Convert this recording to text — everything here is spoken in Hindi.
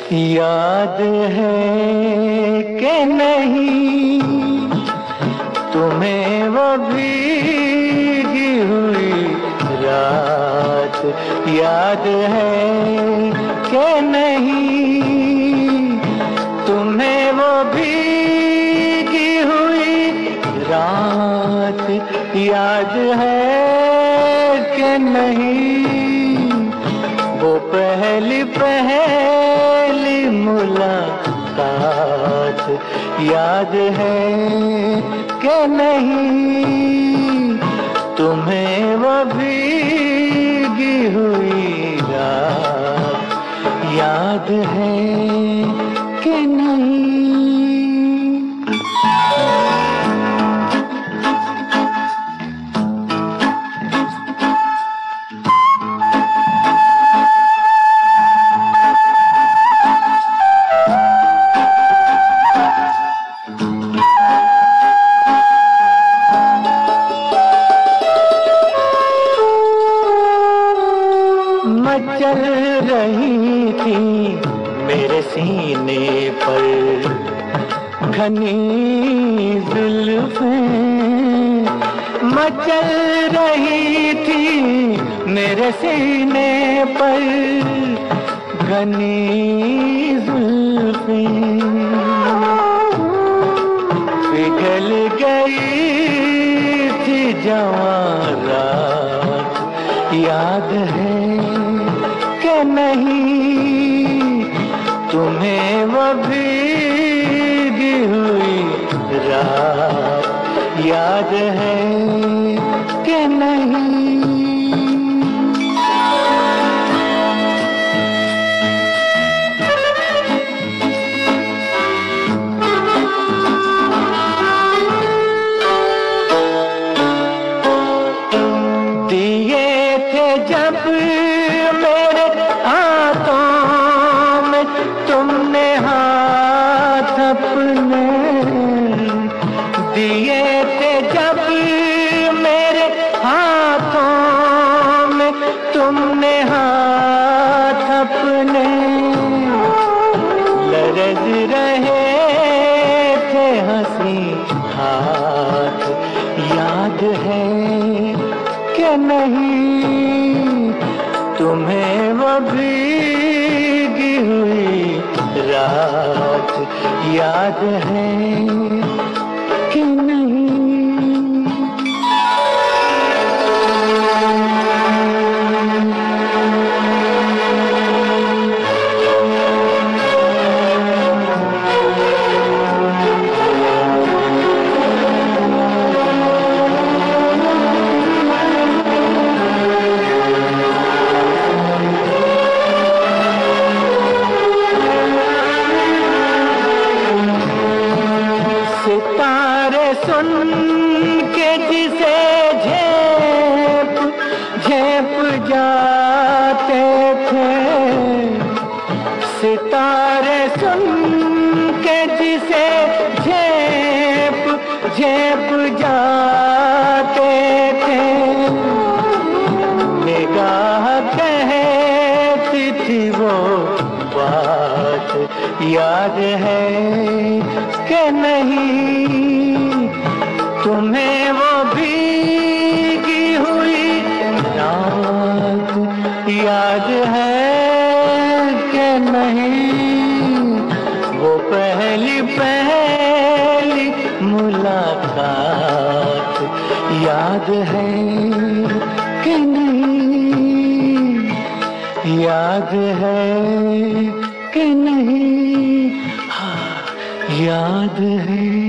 याद है कि नहीं तुम्हें वो भीगी हुई रात, याद है कि नहीं तुम्हें वो भीगी हुई रात, याद है कि नहीं वो पहली मुलाकात, याद है कि नहीं तुम्हें वो भीगी हुई रात, याद है कि नहीं। मचल रही थी मेरे सीने पर घनी जुल्फें, मचल रही थी मेरे सीने पर घनी जुल्फें, पिघल गई थी जवां रात, याद है कि नहीं तुम्हें वो भीगी हुई रात, याद है कि नहीं। दिए थे जब मेरे हाथों में तुमने हाथ अपने, दिए थे जब मेरे हाथों में तुमने हाथ अपने, लरज रहे थे हंसी हाथ, याद है कि नहीं तुम्हें वो भीगी हुई रात, याद है कि नहीं। सितारे सुन के जिसे झेप झेप जाते थे, सितारे सुन के जिसे झेप झेप जाते थे, निगाह कहती थी वो बात, याद है कि नहीं तुम्हें वो भीगी हुई रात, याद है कि नहीं वो पहली मुलाकात, याद है कि नहीं, याद है कि नहीं, हाँ याद है।